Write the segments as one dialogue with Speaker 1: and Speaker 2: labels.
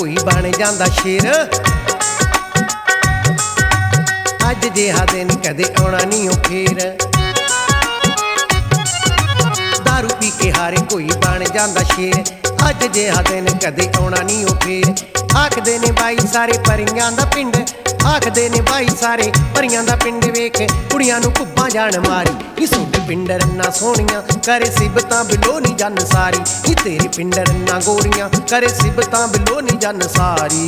Speaker 1: कोई बन जांदा शेर। अज जिहा दिन कदे आउणा नहीं ओ फेर। दारू पी के हारे कोई बन जांदा शेर। अज जिहा दिन कदे आउणा नहीं ओ फेर। आखदे ने बाई सारे परियां दा पिंड, आखदे ने बाई सारे परियां दा पिंड। वेख कुड़ियां नूं कुब्बां जान मारी, नी सोडे पिंड रन्ना सोहणियां करे सिबतां बिलो नी जन सारी। नी तेरे पिंड रन्ना गोरियां करे सिबतां बिलो नी जन सारी।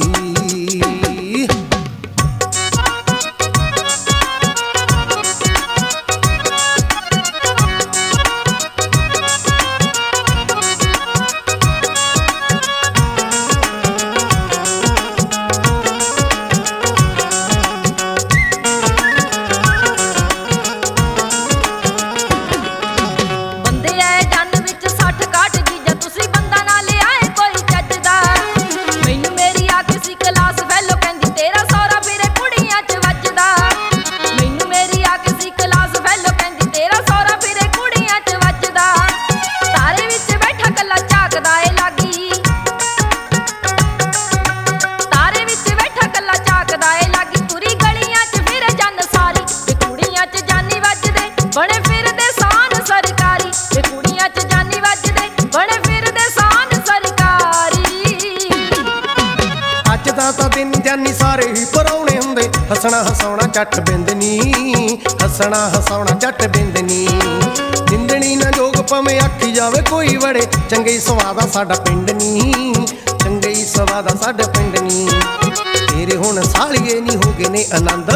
Speaker 1: दिन जानी सारे ही पराउणे हुंदे, हसना हसाउणा झट बिंदनी, हसना हसाउणा झट बिंदनी। जिंदड़ी ना जोग भावें आखी जावे कोई बड़े, चंगे सवादा साडा पिंड नी, चंगे सवादा साडा पिंड नी। तेरे हुण सालिए नी हो गए ने आनंद,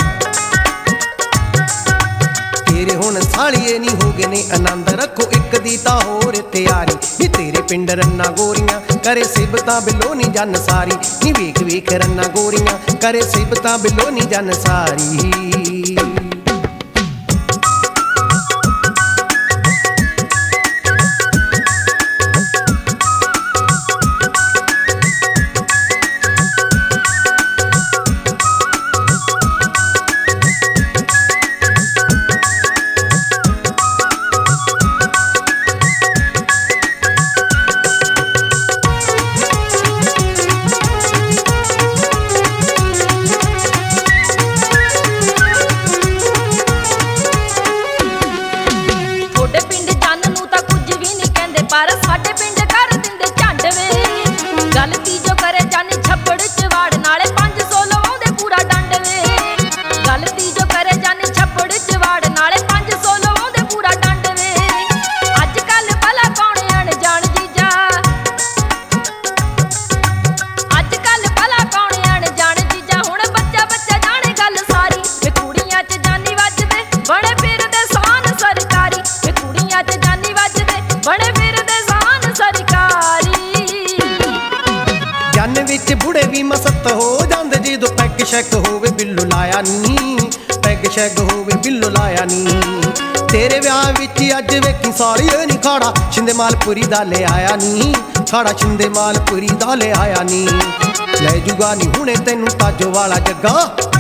Speaker 1: तेरे हुण सालिए नी हो गए ने आनंद। रखो एक दी तां होर तैयारी, नी तेरे पिंड रन्ना गोरियां करे सिबतां बिलो नी जन सारी। नी वेख वेख रन्ना गोरियां करे सिबतां बिलो नी जन सारी। बुढ़े भी मसत हो जांदे जो पैग शैग होवे बिल्लो लाया नी, पैग शैग होवे बिल्लो लाया नी। तेरे ब्याह विच अज वेखी सालिए नी खाड़ा शिंदे मालपुरी दा ले आया नी, खाड़ा शिंदे मालपुरी दा ले आया नी। ले जुगा नी हुणे तैनू ताजो वाला जग्गा,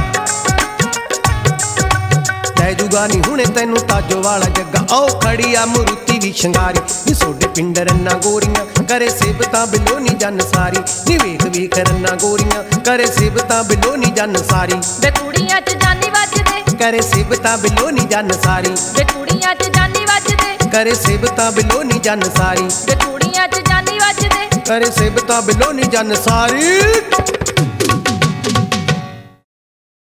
Speaker 1: ले जुगा नी हुणे तैनू ताजो वाला जग्गा। आओ खड़ी आ मुरुती दी शंगारी, नी सोडे पिंड रन्ना गोरियां करे सिबतां बिलो नी जन सारी। नी वेख वेख रन्ना गोरियां करे सिबतां बिलो नी जन सारी।
Speaker 2: वे कुड़ियां च जानी वजदे
Speaker 1: करे सिबतां बिलो नी जन सारी।
Speaker 2: वे कुड़ियां च जानी वजदे
Speaker 1: करे सिबतां बिलो नी जन सारी।
Speaker 2: वे कुड़ियां च जानी वजदे
Speaker 1: करे सिबतां बिलो नी जन सारी।